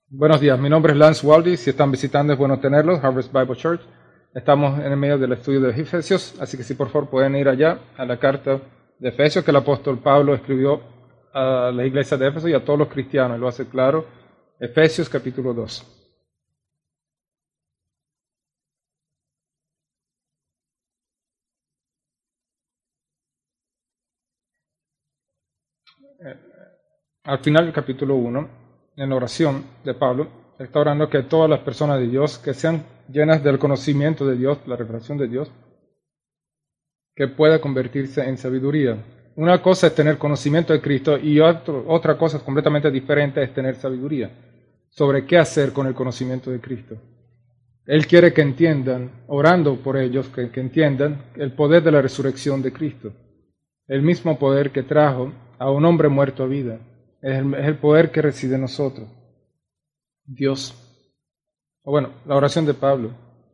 Buenos días, mi nombre es Lance Waldy. Si están visitando es bueno tenerlos, Harvest Bible Church. Estamos en el medio del estudio de Efesios, así que si por favor pueden ir allá a la carta de Efesios que el apóstol Pablo escribió a la iglesia de Éfeso y a todos los cristianos, y lo hace claro. Efesios capítulo 2. Al final del capítulo 1, en la oración de Pablo, está orando que todas las personas de Dios, que sean llenas del conocimiento de Dios, la revelación de Dios, que pueda convertirse en sabiduría. Una cosa es tener conocimiento de Cristo y otra cosa completamente diferente es tener sabiduría sobre qué hacer con el conocimiento de Cristo. Él quiere que entiendan, orando por ellos, que entiendan el poder de la resurrección de Cristo. El mismo poder que trajo a un hombre muerto a vida. Es el poder que reside en nosotros. Dios. La oración de Pablo.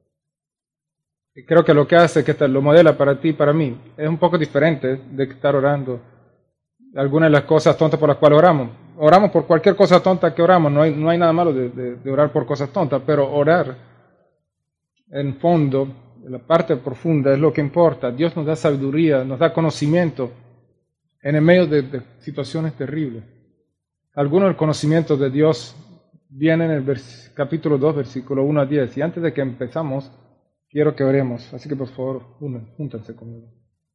Y creo que lo que hace, que lo modela para ti y para mí, es un poco diferente de estar orando algunas de las cosas tontas por las cuales oramos. Oramos por cualquier cosa tonta que oramos, no hay nada malo de orar por cosas tontas, pero orar en fondo, en la parte profunda, es lo que importa. Dios nos da sabiduría, nos da conocimiento en el medio de situaciones terribles. Algunos del conocimiento de Dios viene en el capítulo 2, versículo 1 a 10. Y antes de que empezamos, quiero que oremos. Así que por favor, júntense conmigo.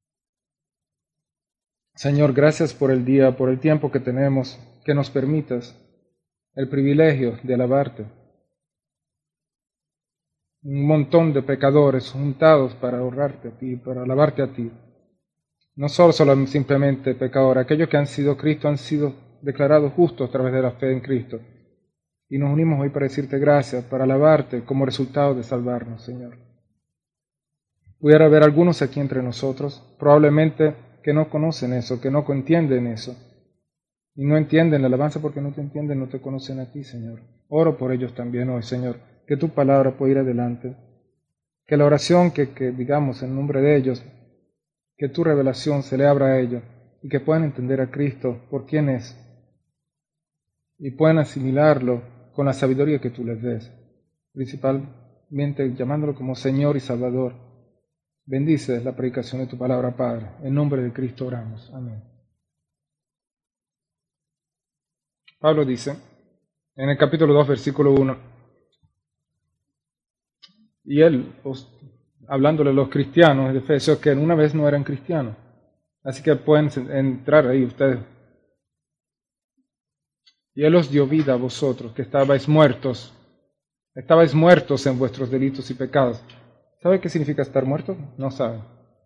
Señor, gracias por el día, por el tiempo que tenemos, que nos permitas el privilegio de alabarte. Un montón de pecadores juntados para honrarte a ti, para alabarte a ti. No solo simplemente pecadores, aquellos que han sido Cristo han sido declarados justos a través de la fe en Cristo. Y nos unimos hoy para decirte gracias, para alabarte como resultado de salvarnos, Señor. Pudiera haber algunos aquí entre nosotros, probablemente que no conocen eso, que no entienden eso. Y no entienden la alabanza porque no te entienden, no te conocen a ti, Señor. Oro por ellos también hoy, Señor, que tu palabra pueda ir adelante. Que la oración que digamos en nombre de ellos, que tu revelación se le abra a ellos y que puedan entender a Cristo por quién es y puedan asimilarlo con la sabiduría que tú les des, principalmente llamándolo como Señor y Salvador. Bendice la predicación de tu palabra, Padre. En nombre de Cristo oramos. Amén. Pablo dice, en el capítulo 2, versículo 1, y él, hablándole a los cristianos de Efesios, que una vez no eran cristianos. Así que pueden entrar ahí ustedes. Y Él os dio vida a vosotros, que estabais muertos en vuestros delitos y pecados. ¿Sabe qué significa estar muertos? No saben.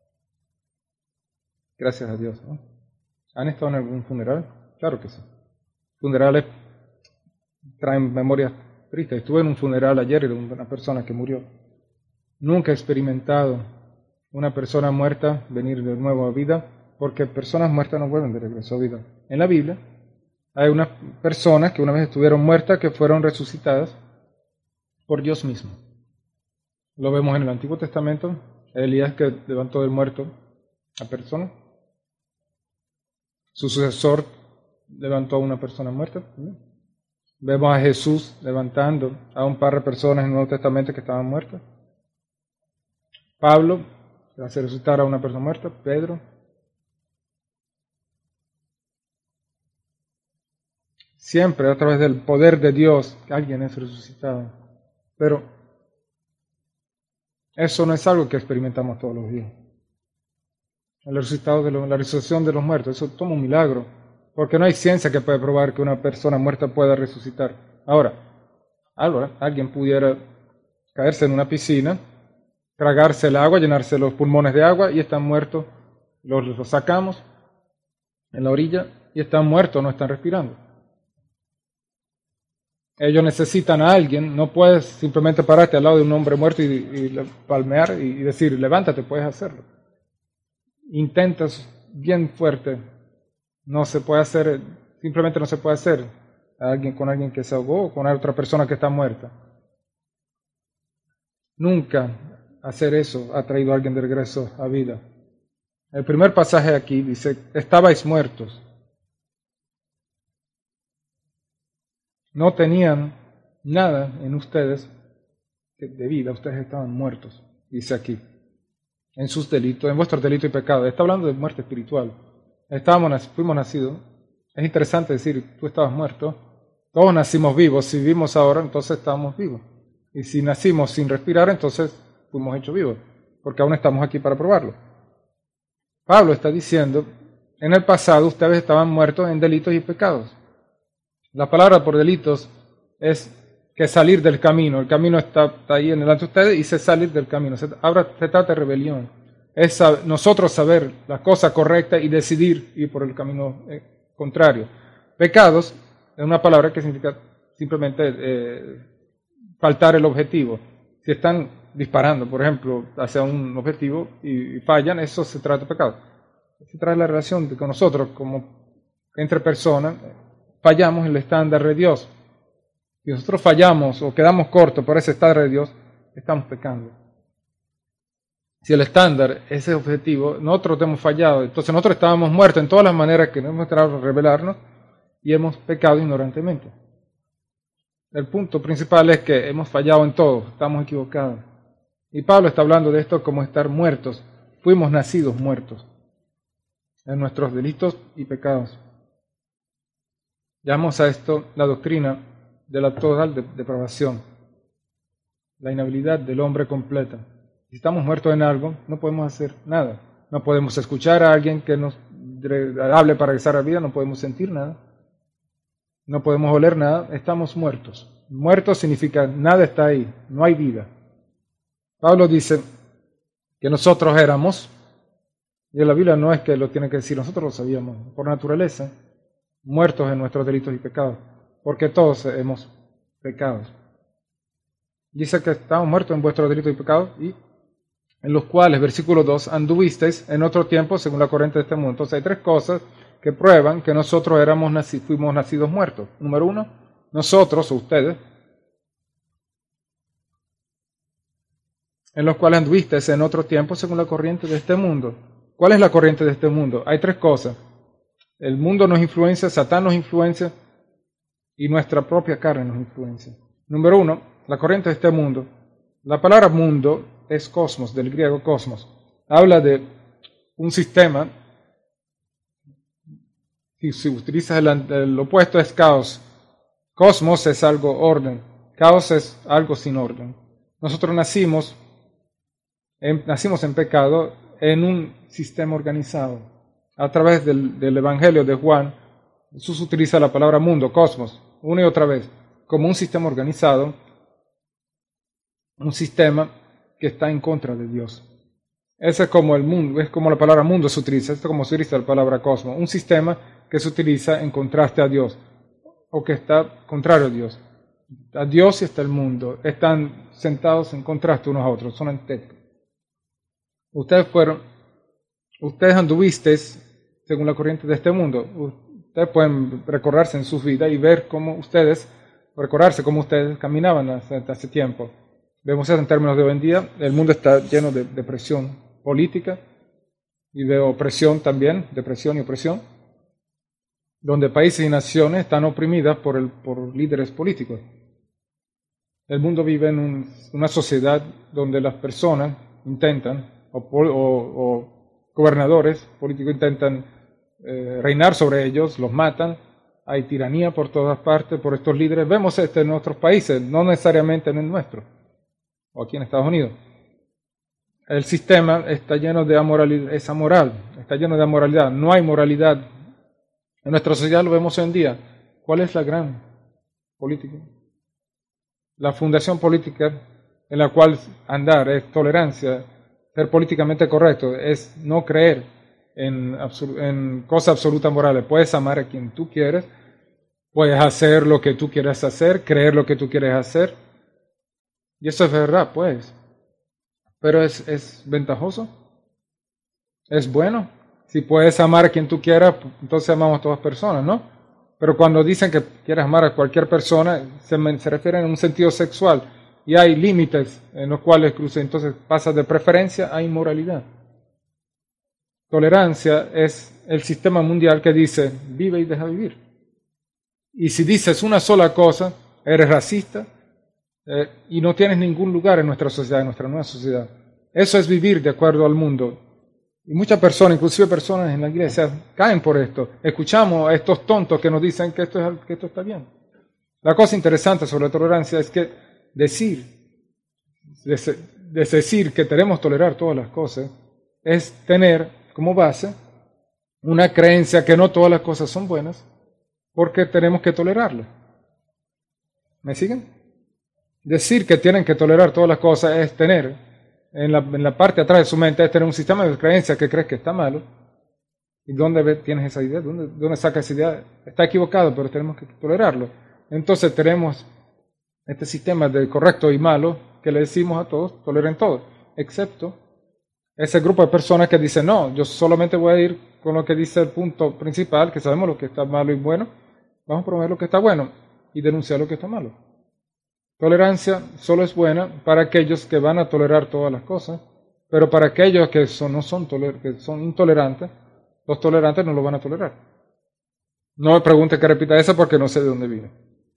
Gracias a Dios, ¿no? ¿Han estado en algún funeral? Claro que sí. Funerales traen memorias tristes. Estuve en un funeral ayer de una persona que murió. Nunca he experimentado una persona muerta venir de nuevo a vida, porque personas muertas no vuelven de regreso a vida. En la Biblia hay unas personas que una vez estuvieron muertas que fueron resucitadas por Dios mismo. Lo vemos en el Antiguo Testamento, Elías que levantó del muerto a personas. Su sucesor levantó a una persona muerta. Vemos a Jesús levantando a un par de personas en el Nuevo Testamento que estaban muertas. Pablo hace resucitar a una persona muerta. Pedro. Siempre a través del poder de Dios alguien es resucitado. Pero eso no es algo que experimentamos todos los días. La resurrección de los muertos, eso toma un milagro. Porque no hay ciencia que pueda probar que una persona muerta pueda resucitar. Ahora, alguien pudiera caerse en una piscina, tragarse el agua, llenarse los pulmones de agua y están muertos. Los sacamos en la orilla y están muertos, no están respirando. Ellos necesitan a alguien, no puedes simplemente pararte al lado de un hombre muerto y palmear y decir, levántate, puedes hacerlo. Intentas bien fuerte, no se puede hacer, simplemente no se puede hacer con alguien que se ahogó o con otra persona que está muerta. Nunca hacer eso ha traído a alguien de regreso a vida. El primer pasaje aquí dice, estabais muertos. No tenían nada en ustedes de vida, ustedes estaban muertos, dice aquí, en sus delitos, en vuestros delitos y pecados. Está hablando de muerte espiritual. Fuimos nacidos. Es interesante decir, tú estabas muerto. Todos nacimos vivos. Si vivimos ahora, entonces estamos vivos. Y si nacimos sin respirar, entonces fuimos hechos vivos, porque aún estamos aquí para probarlo. Pablo está diciendo, en el pasado ustedes estaban muertos en delitos y pecados. La palabra por delitos es que salir del camino. El camino está ahí en delante de ustedes y se salir del camino. Ahora se trata de rebelión. Es nosotros saber la cosa correcta y decidir ir por el camino contrario. Pecados es una palabra que significa simplemente faltar el objetivo. Si están disparando, por ejemplo, hacia un objetivo y fallan, eso se trata de pecado. Se trata de la relación con nosotros, como entre personas, fallamos el estándar de Dios. Si nosotros fallamos o quedamos cortos por ese estándar de Dios, estamos pecando. Si el estándar, ese objetivo, nosotros hemos fallado, entonces nosotros estábamos muertos en todas las maneras que no hemos tratado de revelarnos y hemos pecado ignorantemente. El punto principal es que hemos fallado en todo, estamos equivocados. Y Pablo está hablando de esto como estar muertos. Fuimos nacidos muertos en nuestros delitos y pecados. Llamamos a esto la doctrina de la total depravación, la inhabilidad del hombre completa. Si estamos muertos en algo, no podemos hacer nada. No podemos escuchar a alguien que nos hable para regresar a la vida, no podemos sentir nada, no podemos oler nada, estamos muertos. Muertos significa nada está ahí, no hay vida. Pablo dice que nosotros éramos, y en la Biblia no es que lo tiene que decir, nosotros lo sabíamos, por naturaleza, muertos en nuestros delitos y pecados, porque todos hemos pecado. Dice que estamos muertos en vuestros delitos y pecados, y en los cuales, versículo 2, anduvisteis en otro tiempo según la corriente de este mundo. Entonces hay tres cosas que prueban que nosotros fuimos nacidos muertos. Número uno, nosotros o ustedes, en los cuales anduvisteis en otro tiempo según la corriente de este mundo. ¿Cuál es la corriente de este mundo? Hay tres cosas. El mundo nos influencia, Satán nos influencia y nuestra propia carne nos influencia. Número uno, la corriente de este mundo. La palabra mundo es cosmos, del griego cosmos. Habla de un sistema. Si utilizas el opuesto es caos. Cosmos es algo orden. Caos es algo sin orden. Nosotros nacimos en pecado en un sistema organizado. A través del Evangelio de Juan, Jesús utiliza la palabra mundo, cosmos, una y otra vez, como un sistema organizado, un sistema que está en contra de Dios. Ese es como el mundo, es como la palabra mundo se utiliza, esto es como se utiliza la palabra cosmos, un sistema que se utiliza en contraste a Dios, o que está contrario a Dios. A Dios y está el mundo, están sentados en contraste unos a otros, son antítesis. Ustedes anduvisteis según la corriente de este mundo. Ustedes pueden recorrerse en sus vidas y ver recordarse cómo ustedes caminaban hace tiempo. Vemos eso en términos de hoy en día. El mundo está lleno de depresión política y de opresión también, depresión y opresión, donde países y naciones están oprimidas por líderes políticos. El mundo vive en una sociedad donde las personas intentan, o gobernadores políticos intentan reinar sobre ellos, los matan, hay tiranía por todas partes por estos líderes. Vemos esto en nuestros países, no necesariamente en el nuestro, o aquí en Estados Unidos. El sistema está lleno de amoralidad, es amoral, está lleno de amoralidad, no hay moralidad. En nuestra sociedad lo vemos hoy en día. ¿Cuál es la gran política? La fundación política en la cual andar es tolerancia, ser políticamente correcto, es no creer en cosas absolutas morales. Puedes amar a quien tú quieres, puedes hacer lo que tú quieres hacer, creer lo que tú quieres hacer, y eso es verdad, pues. Pero es ventajoso, es bueno. Si puedes amar a quien tú quieras, entonces amamos a todas personas, ¿no? Pero cuando dicen que quieres amar a cualquier persona, se refieren en un sentido sexual. Y hay límites en los cuales cruza, entonces pasa de preferencia a inmoralidad. Tolerancia es el sistema mundial que dice, vive y deja vivir. Y si dices una sola cosa, eres racista y no tienes ningún lugar en nuestra sociedad, en nuestra nueva sociedad. Eso es vivir de acuerdo al mundo. Y muchas personas, inclusive personas en la iglesia, caen por esto. Escuchamos a estos tontos que nos dicen que esto está bien. La cosa interesante sobre la tolerancia es que decir que queremos tolerar todas las cosas es tener como base una creencia que no todas las cosas son buenas porque tenemos que tolerarlas. ¿Me siguen? Decir que tienen que tolerar todas las cosas es tener en la parte de atrás de su mente, es tener un sistema de creencia que crees que está malo. ¿Y dónde tienes esa idea? ¿Dónde sacas esa idea? Está equivocado, pero tenemos que tolerarlo. Entonces tenemos este sistema de correcto y malo que le decimos a todos, toleren todo, excepto ese grupo de personas que dicen, no, yo solamente voy a ir con lo que dice el punto principal, que sabemos lo que está malo y bueno, vamos a promover lo que está bueno y denunciar lo que está malo. Tolerancia solo es buena para aquellos que van a tolerar todas las cosas, pero para aquellos que son intolerantes, los tolerantes no lo van a tolerar. No me pregunte que repita eso porque no sé de dónde viene.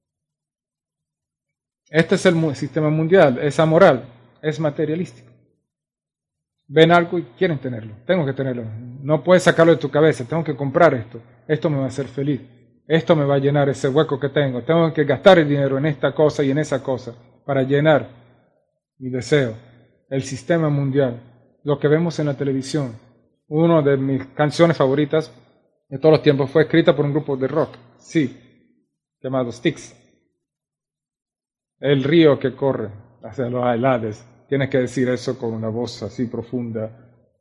Este es el sistema mundial, es amoral, es materialístico. Ven algo y quieren tenerlo, tengo que tenerlo. No puedes sacarlo de tu cabeza, tengo que comprar esto me va a hacer feliz. Esto me va a llenar ese hueco que tengo que gastar el dinero en esta cosa y en esa cosa para llenar mi deseo. El sistema mundial, lo que vemos en la televisión. Una de mis canciones favoritas de todos los tiempos fue escrita por un grupo de rock, sí, llamado Styx. El río que corre hacia los Hades. Tienes que decir eso con una voz así profunda.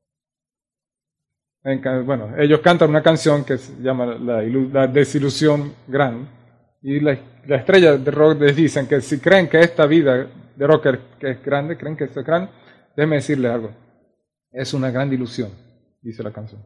Bueno, ellos cantan una canción que se llama La desilusión gran. Y la estrella de rock les dicen que si creen que esta vida de rocker que es grande, creen que es grande, déjenme decirles algo. Es una gran ilusión, dice la canción.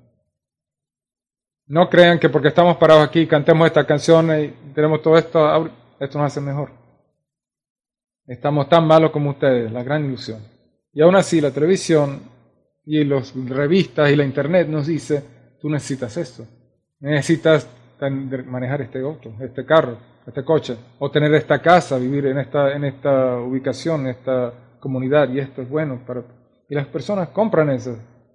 No crean que porque estamos parados aquí, cantemos esta canción y tenemos todo esto nos hace mejor. Estamos tan malos como ustedes, la gran ilusión. Y aún así la televisión y las revistas y la internet nos dice, tú necesitas esto. Necesitas manejar este auto, este carro, este coche, o tener esta casa, vivir en esta ubicación, en esta comunidad, y esto es bueno para... Y las personas compran eso.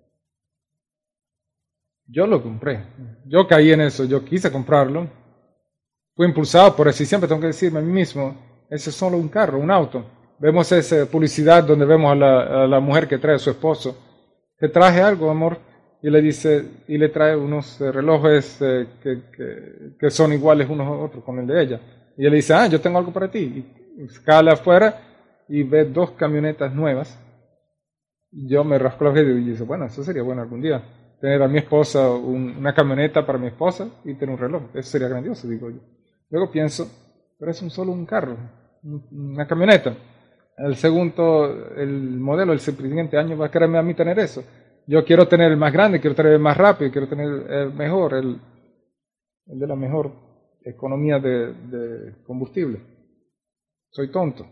Yo lo compré, yo caí en eso, yo quise comprarlo, fui impulsado por eso y siempre tengo que decirme a mí mismo, ese es solo un carro, un auto. Vemos esa publicidad donde vemos a la mujer que trae a su esposo, te traje algo, amor, y le dice, y le trae unos relojes que son iguales unos a otros con el de ella. Y él le dice, yo tengo algo para ti. Y sale afuera y ve 2 camionetas nuevas. Y yo me rasco los dedos y dice, bueno, eso sería bueno algún día. Tener a mi esposa una camioneta para mi esposa y tener un reloj. Eso sería grandioso, digo yo. Luego pienso, pero es solo un carro, una camioneta. El modelo del siguiente año va a quererme a mí tener eso. Yo quiero tener el más grande, quiero tener el más rápido, quiero tener el mejor, el de la mejor economía de combustible. Soy tonto.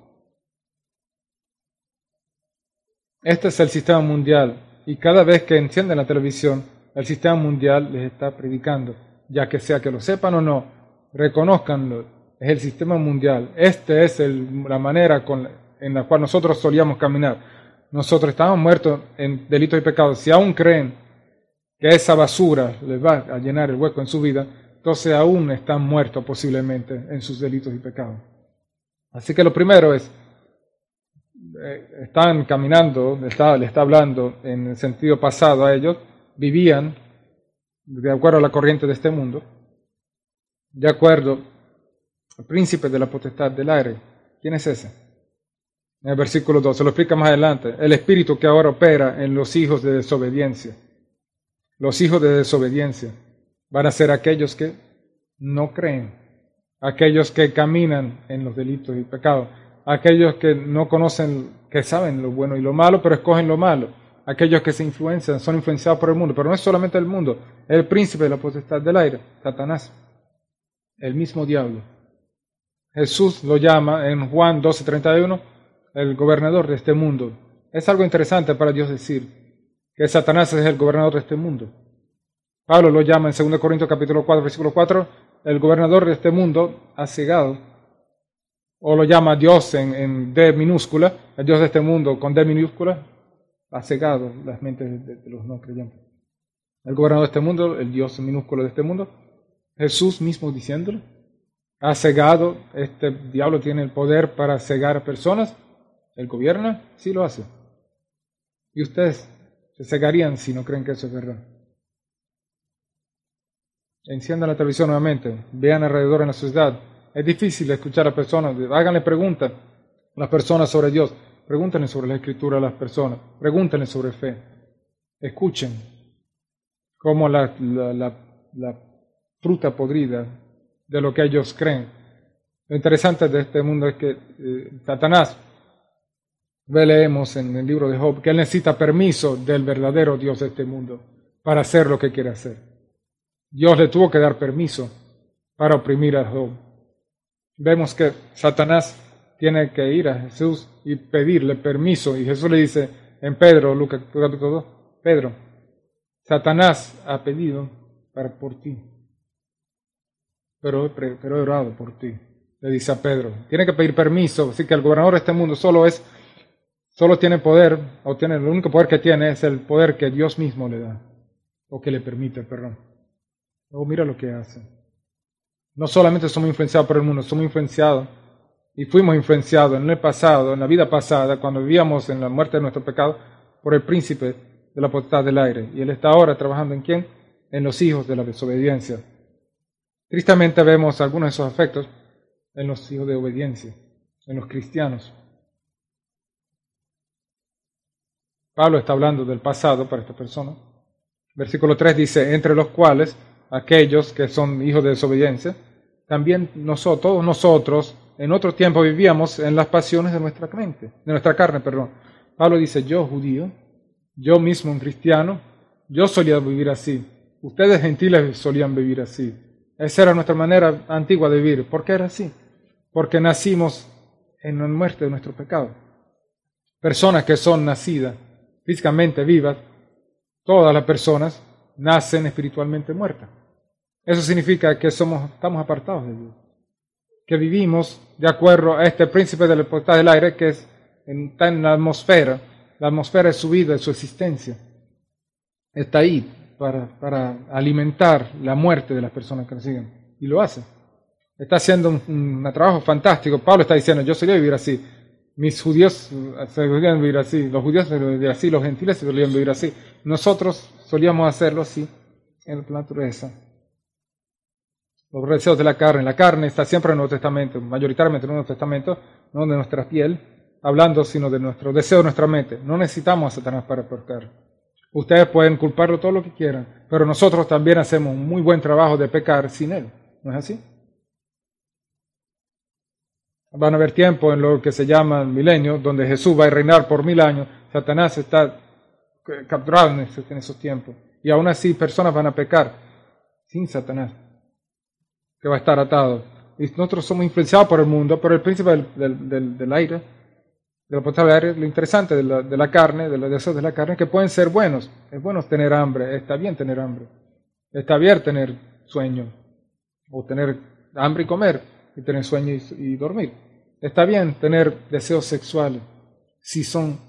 Este es el sistema mundial y cada vez que encienden la televisión, el sistema mundial les está predicando, ya que sea que lo sepan o no, reconózcanlo, es el sistema mundial. Esta es la manera en la cual nosotros solíamos caminar. Nosotros estamos muertos en delitos y pecados. Si aún creen que esa basura les va a llenar el hueco en su vida, entonces aún están muertos posiblemente en sus delitos y pecados. Así que lo primero es, están caminando, le está hablando en el sentido pasado a ellos, vivían de acuerdo a la corriente de este mundo, de acuerdo al príncipe de la potestad del aire. ¿Quién es ese? En el versículo 2, se lo explica más adelante. El espíritu que ahora opera en los hijos de desobediencia. Los hijos de desobediencia van a ser aquellos que no creen, aquellos que caminan en los delitos y pecados, aquellos que no conocen, que saben lo bueno y lo malo, pero escogen lo malo, aquellos que se influencian, son influenciados por el mundo, pero no es solamente el mundo, es el príncipe de la potestad del aire, Satanás, el mismo diablo. Jesús lo llama en Juan 12:31, el gobernador de este mundo. Es algo interesante para Dios decir que Satanás es el gobernador de este mundo. Pablo lo llama en 2 Corintios capítulo 4, versículo 4, el gobernador de este mundo ha cegado o lo llama Dios en D minúscula, el Dios de este mundo con D minúscula, ha cegado las mentes de los no creyentes. El gobernador de este mundo, el Dios minúsculo de este mundo, Jesús mismo diciéndolo, ha cegado, este diablo tiene el poder para cegar a personas, él gobierna, sí lo hace. Y ustedes se cegarían si no creen que eso es verdad. Enciendan la televisión nuevamente, vean alrededor en la sociedad. Es difícil escuchar a personas, háganle preguntas a las personas sobre Dios, pregúntenle sobre la Escritura a las personas, pregúntenle sobre fe. Escuchen cómo la fruta podrida de lo que ellos creen. Lo interesante de este mundo es que Satanás, leemos en el libro de Job, que él necesita permiso del verdadero Dios de este mundo para hacer lo que quiere hacer. Dios le tuvo que dar permiso para oprimir a Job. Vemos que Satanás tiene que ir a Jesús y pedirle permiso, y Jesús le dice en Pedro, Lucas capítulo 2, Pedro, Satanás ha pedido por ti, pero he orado por ti, le dice a Pedro. Tiene que pedir permiso, así que el gobernador de este mundo solo tiene poder, el único poder que tiene es el poder que Dios mismo le da, o que le permite, perdón. Luego mira lo que hace. No solamente somos influenciados por el mundo, somos influenciados y fuimos influenciados en el pasado, en la vida pasada, cuando vivíamos en la muerte de nuestro pecado, por el príncipe de la potestad del aire. Y él está ahora trabajando ¿en quién? En los hijos de la desobediencia. Tristemente vemos algunos de esos efectos en los hijos de obediencia, en los cristianos. Pablo está hablando del pasado para esta persona. Versículo 3 dice, entre los cuales aquellos que son hijos de desobediencia, también todos nosotros en otro tiempo vivíamos en las pasiones de nuestra carne. Pablo dice, yo judío, yo mismo un cristiano, yo solía vivir así. Ustedes gentiles solían vivir así. Esa era nuestra manera antigua de vivir. ¿Por qué era así? Porque nacimos en la muerte de nuestro pecado. Personas que son nacidas físicamente vivas, todas las personas nacen espiritualmente muertas. Eso significa que estamos apartados de Dios, que vivimos de acuerdo a este príncipe de la potestad del aire que está en la atmósfera. La atmósfera es su vida, es su existencia. Está ahí para alimentar la muerte de las personas que lo siguen. Y lo hace. Está haciendo un trabajo fantástico. Pablo está diciendo, yo solía vivir así. Mis judíos se solían vivir así, los judíos se solían vivir así, los gentiles se solían vivir así. Nosotros solíamos hacerlo así en la naturaleza. Los deseos de la carne está siempre en el Nuevo Testamento, mayoritariamente en el Nuevo Testamento, no de nuestra piel, hablando sino de nuestro deseo de nuestra mente. No necesitamos a Satanás para pecar. Ustedes pueden culparlo todo lo que quieran, pero nosotros también hacemos un muy buen trabajo de pecar sin él. ¿No es así? Van a haber tiempos en lo que se llama el milenio, donde Jesús va a reinar por 1000 años. Satanás está capturado en esos tiempos. Y aún así personas van a pecar sin Satanás, que va a estar atado. Y nosotros somos influenciados por el mundo, por el príncipe del aire, de la potestad del aire. Lo interesante de la carne, de los deseos de la carne, que pueden ser buenos. Es bueno tener hambre, está bien tener hambre. Está bien tener sueño, o tener hambre y comer, y tener sueño y dormir. Está bien tener deseos sexuales, si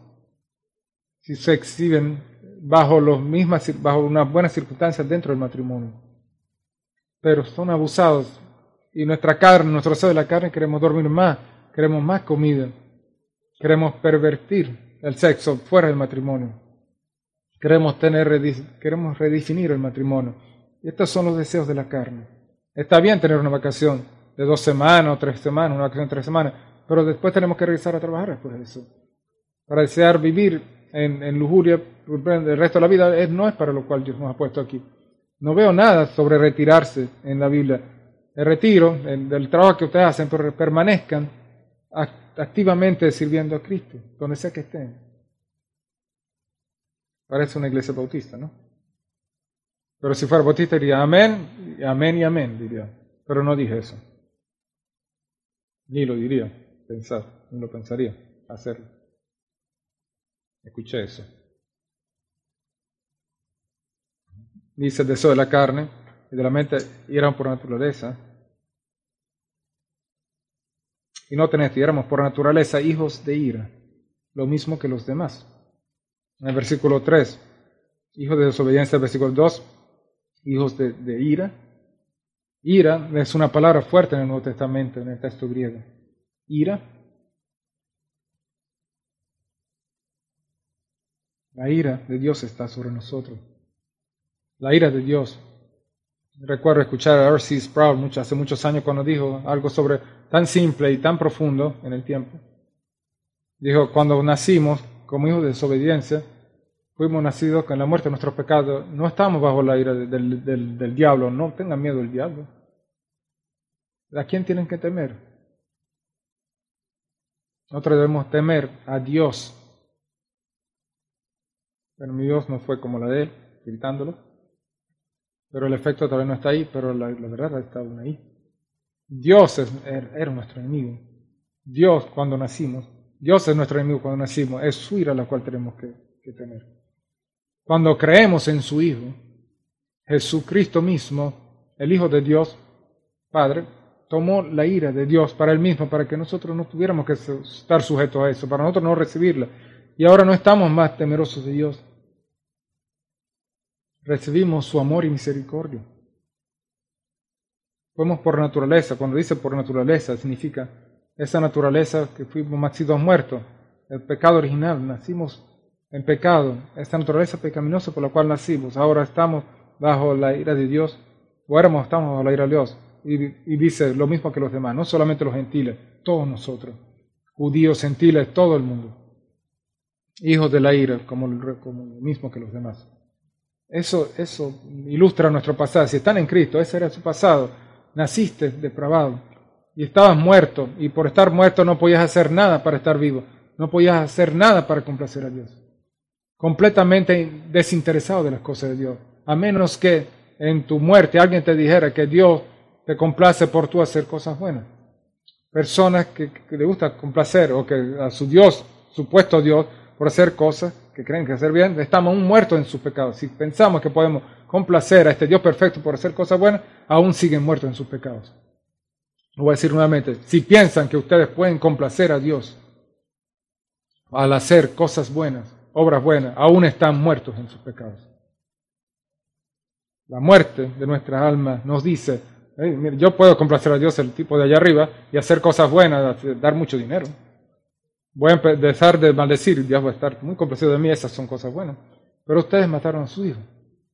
se exhiben bajo unas buenas circunstancias dentro del matrimonio. Pero son abusados, y nuestra carne, nuestro deseo de la carne, queremos dormir más, queremos más comida, queremos pervertir el sexo fuera del matrimonio, queremos redefinir el matrimonio. Y estos son los deseos de la carne. Está bien tener una vacación de 2 semanas o 3 semanas, una vacación de 3 semanas, pero después tenemos que regresar a trabajar después de eso. Para desear vivir en lujuria el resto de la vida no es para lo cual Dios nos ha puesto aquí. No veo nada sobre retirarse en la Biblia. El retiro del trabajo que ustedes hacen, pero permanezcan activamente sirviendo a Cristo, donde sea que estén. Parece una iglesia bautista, ¿no? Pero si fuera bautista diría amén, amén y amén, diría. Pero no dije eso. Ni lo diría, ni lo pensaría, hacerlo. Escuché eso. Dice el deseo de la carne y de la mente irán por naturaleza. y no tenéis, y éramos por naturaleza hijos de ira, lo mismo que los demás. En el versículo 3, hijos de desobediencia, el versículo 2, hijos de ira. Ira es una palabra fuerte en el Nuevo Testamento, en el texto griego. Ira. La ira de Dios está sobre nosotros. La ira de Dios. Recuerdo escuchar a R.C. Sproul hace muchos años cuando dijo algo sobre tan simple y tan profundo en el tiempo. Dijo, cuando nacimos como hijos de desobediencia, fuimos nacidos con la muerte de nuestros pecados. No estamos bajo la ira del diablo. No tengan miedo del diablo. ¿A quién tienen que temer? Nosotros debemos temer a Dios. Pero mi Dios no fue como la de él, gritándolo. Pero el efecto todavía no está ahí, pero la verdad está aún ahí. Dios era nuestro enemigo. Dios cuando nacimos, Dios es nuestro enemigo cuando nacimos. Es su ira la cual tenemos que tener. Cuando creemos en su Hijo, Jesucristo mismo, el Hijo de Dios, Padre, tomó la ira de Dios para Él mismo, para que nosotros no tuviéramos que estar sujetos a eso, para nosotros no recibirla. Y ahora no estamos más temerosos de Dios. Recibimos su amor y misericordia. Fuimos por naturaleza. Cuando dice por naturaleza, significa esa naturaleza que fuimos sido muertos. El pecado original, nacimos en pecado. Esta naturaleza pecaminosa por la cual nacimos. Ahora estamos bajo la ira de Dios. Estamos bajo la ira de Dios. Y dice lo mismo que los demás. No solamente los gentiles, todos nosotros. Judíos, gentiles, todo el mundo. Hijos de la ira, como lo mismo que los demás. Eso ilustra nuestro pasado. Si están en Cristo, ese era su pasado. Naciste depravado y estabas muerto, y por estar muerto no podías hacer nada para estar vivo. No podías hacer nada para complacer a Dios. Completamente desinteresado de las cosas de Dios. A menos que en tu muerte alguien te dijera que Dios te complace por tú hacer cosas buenas. Personas que le gusta complacer, o que a su Dios, supuesto Dios, por hacer cosas que creen que hacer bien, estamos aún muertos en sus pecados. Si pensamos que podemos complacer a este Dios perfecto por hacer cosas buenas, aún siguen muertos en sus pecados. Lo voy a decir nuevamente, si piensan que ustedes pueden complacer a Dios al hacer cosas buenas, obras buenas, aún están muertos en sus pecados. La muerte de nuestra alma nos dice, mire, yo puedo complacer a Dios, el tipo de allá arriba, y hacer cosas buenas, dar mucho dinero. Voy a empezar de maldecir, Dios va a estar muy complacido de mí, esas son cosas buenas. Pero ustedes mataron a su hijo.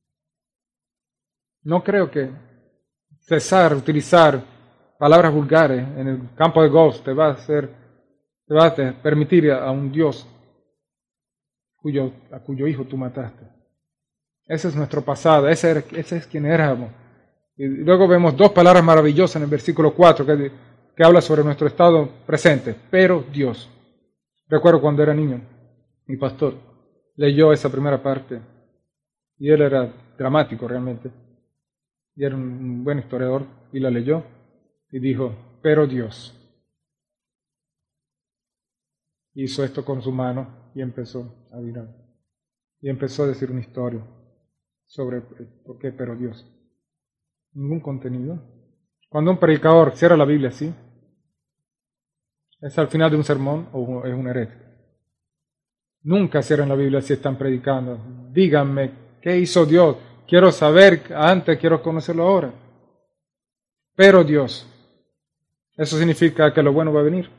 No creo que utilizar palabras vulgares en el campo de golf te va a permitir a un Dios a cuyo hijo tú mataste. Ese es nuestro pasado, ese es quien éramos. Y luego vemos dos palabras maravillosas en el versículo 4 que habla sobre nuestro estado presente, pero Dios. Recuerdo cuando era niño, mi pastor leyó esa primera parte y él era dramático realmente y era un buen historiador y la leyó y dijo, pero Dios hizo esto con su mano y empezó a mirar y empezó a decir una historia sobre por qué pero Dios. Ningún contenido. Cuando un predicador cierra la Biblia así, ¿es al final de un sermón o es un herético? Nunca cierren la Biblia si están predicando. Díganme, ¿qué hizo Dios? Quiero saber antes, quiero conocerlo ahora. Pero Dios, eso significa que lo bueno va a venir.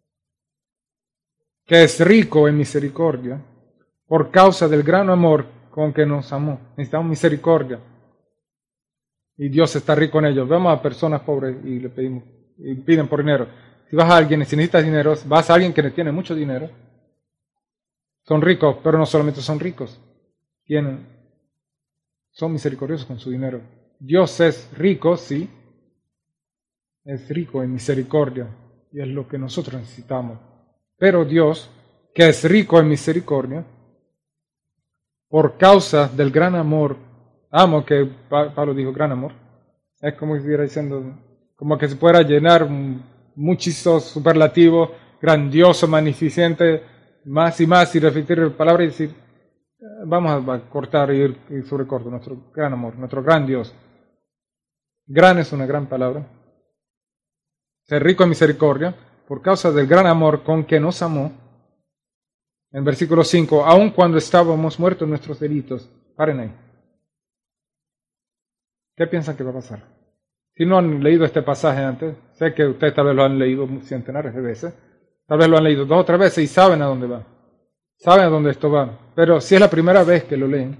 Que es rico en misericordia por causa del gran amor con que nos amó. Necesitamos misericordia. Y Dios está rico en ellos. Vemos a personas pobres y le pedimos, y piden por dinero. Si vas a alguien y si necesitas dinero, vas a alguien que le tiene mucho dinero. Son ricos, pero no solamente son ricos. Son misericordiosos con su dinero. Dios es rico, sí. Es rico en misericordia. Y es lo que nosotros necesitamos. Pero Dios, que es rico en misericordia, por causa del gran amor, amo que Pablo dijo gran amor, es como si estuviera diciendo, como que se pueda llenar muchísimos superlativos, grandioso, magnificente, más y repetir la palabra y decir, vamos a cortar y ir sobrecorto, nuestro gran amor, nuestro gran Dios. Gran es una gran palabra. Ser rico en misericordia, por causa del gran amor con que nos amó, en versículo 5, aun cuando estábamos muertos en nuestros delitos. Paren ahí. ¿Qué piensan que va a pasar? Si no han leído este pasaje antes, sé que ustedes tal vez lo han leído centenares de veces, tal vez lo han leído 2 o 3 veces y saben a dónde va, saben a dónde esto va, pero si es la primera vez que lo leen,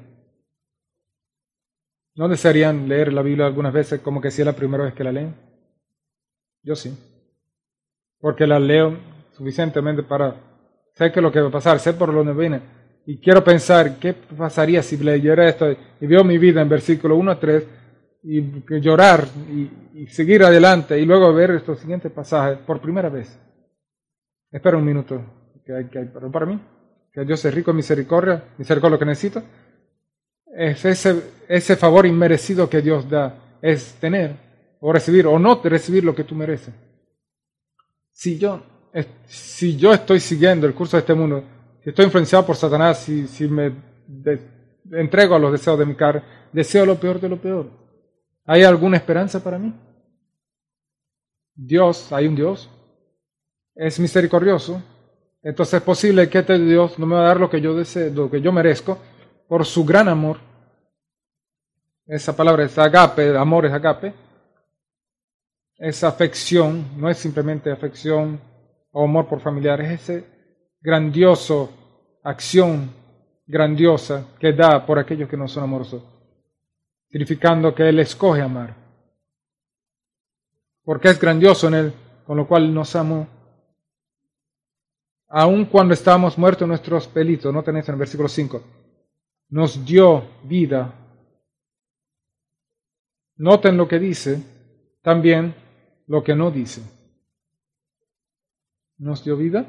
¿no desearían leer la Biblia algunas veces como que si es la primera vez que la leen? Yo sí, porque la leo suficientemente para sé qué es lo que va a pasar, sé por dónde viene, y quiero pensar qué pasaría si leyera esto y veo mi vida en versículo 1 a 3, y llorar y seguir adelante y luego ver estos siguientes pasajes por primera vez. Espera un minuto, que hay perdón para mí, que Dios es rico en misericordia lo que necesito. Es ese favor inmerecido que Dios da, es tener o recibir o no recibir lo que tú mereces. Si yo estoy siguiendo el curso de este mundo, si estoy influenciado por Satanás, si me entrego a los deseos de mi carne, deseo lo peor de lo peor, ¿hay alguna esperanza para mí? Hay un Dios, es misericordioso, entonces es posible que este Dios no me va a dar lo que yo deseo, lo que yo merezco, por su gran amor. Esa palabra es agape, amor es agape. Esa afección, no es simplemente afección o amor por familiares, es esa grandiosa acción grandiosa que da por aquellos que no son amorosos, significando que Él escoge amar. Porque es grandioso en Él, con lo cual nos amó. Aun cuando estábamos muertos en nuestros delitos, no tenéis en el versículo 5, nos dio vida. Noten lo que dice, también lo que no dice. ¿Nos dio vida?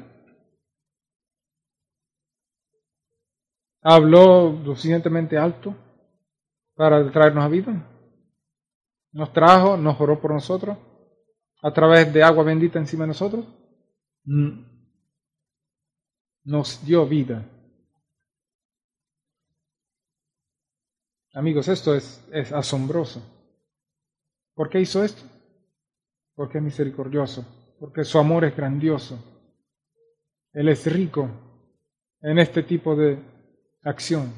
¿Habló lo suficientemente alto para traernos a vida? ¿Nos trajo, nos oró por nosotros a través de agua bendita encima de nosotros? Nos dio vida. Amigos, esto es asombroso. ¿Por qué hizo esto? Porque es misericordioso, porque su amor es grandioso. Él es rico en este tipo de acción.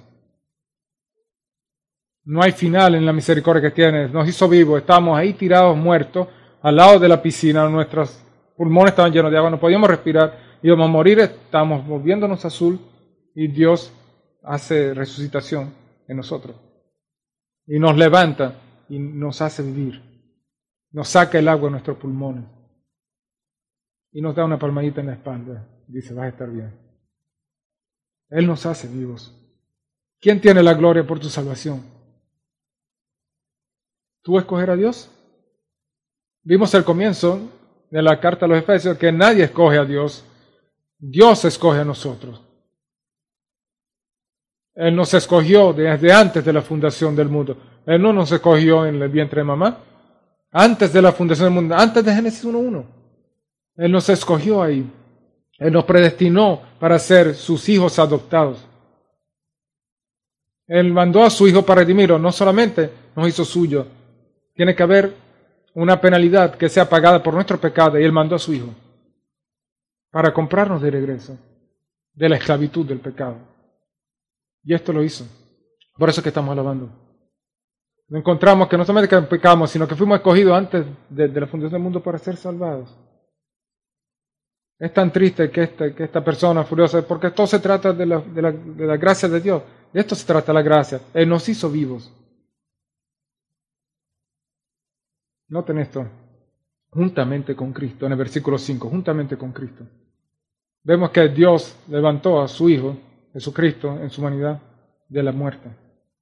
No hay final en la misericordia que tiene. Nos hizo vivos, estábamos ahí tirados muertos, al lado de la piscina, nuestros pulmones estaban llenos de agua, no podíamos respirar, íbamos a morir, estábamos volviéndonos azul y Dios hace resucitación en nosotros. Y nos levanta y nos hace vivir. Nos saca el agua de nuestros pulmones. Y nos da una palmadita en la espalda. Dice, vas a estar bien. Él nos hace vivos. ¿Quién tiene la gloria por tu salvación? ¿Tú escoger a Dios? Vimos al comienzo de la carta a los Efesios que nadie escoge a Dios. Dios escoge a nosotros. Él nos escogió desde antes de la fundación del mundo. Él no nos escogió en el vientre de mamá. Antes de la fundación del mundo, antes de Génesis 1:1. Él nos escogió ahí. Él nos predestinó para ser sus hijos adoptados. Él mandó a su Hijo para redimirlo. No solamente nos hizo suyo. Tiene que haber una penalidad que sea pagada por nuestro pecado. Y Él mandó a su Hijo para comprarnos de regreso de la esclavitud del pecado. Y esto lo hizo. Por eso es que estamos alabando. Encontramos que no solamente que pecamos, sino que fuimos escogidos antes de la fundación del mundo para ser salvados. Es tan triste que esta persona furiosa, porque todo se trata de la gracia de Dios. De esto se trata la gracia. Él nos hizo vivos. Noten esto. Juntamente con Cristo, en el versículo 5, juntamente con Cristo. Vemos que Dios levantó a su Hijo, Jesucristo, en su humanidad, de la muerte.